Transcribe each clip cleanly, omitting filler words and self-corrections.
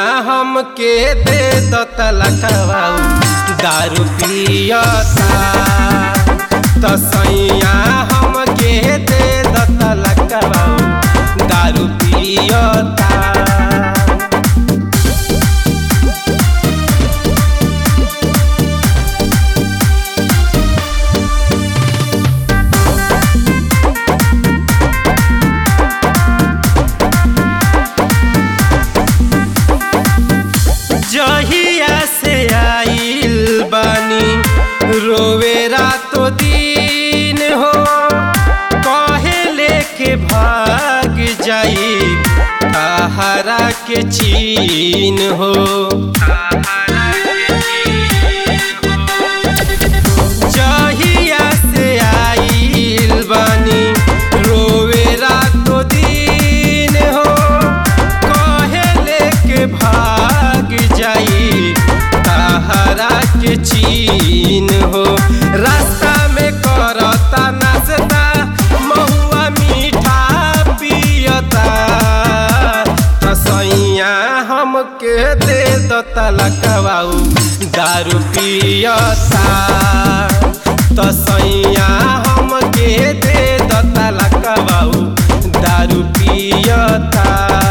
हमके दे दो तलकवाऊ दारू पियता तो सैया हमके दे दो तलकवाऊ दारू पियता। जहिया से आइल बानी रोवे रातो दिन हो कहे लेके भाग जाई तहरा के चीन हो। जहिया से आइल बानी रोवे रातो दिन हो कहे लेके भाग जाई तहरा के चीन हो। रास्ता में करता नाश्ता महुआ मीठा पियता तो सैया हमके दे दो तलकवाऊ दारू पियता तो सैया हमके दे दो तलकवाऊ दारू पियता।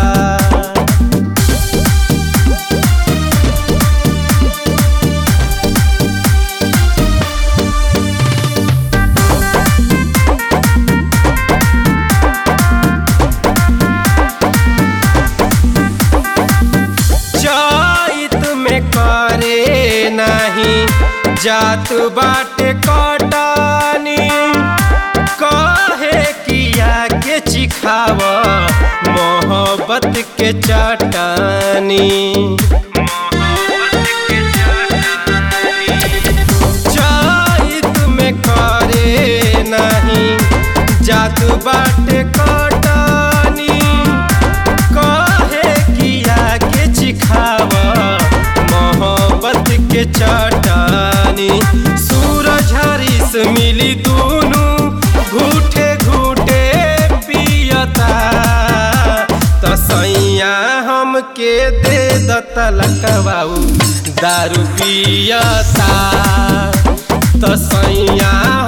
करे नहीं जात बाटे कटानी कहे किया के चिखाव मोहब्बत के चटानी। जात में करे नहीं जात बाटे कटानी कहे किया के चिखाव मोहब्बत के चटानी। सूरज हरीश मिली दोनों घूटे घूटे पियता तो सैया हमके दे दो तलकवाऊ दारू पियता तो सैया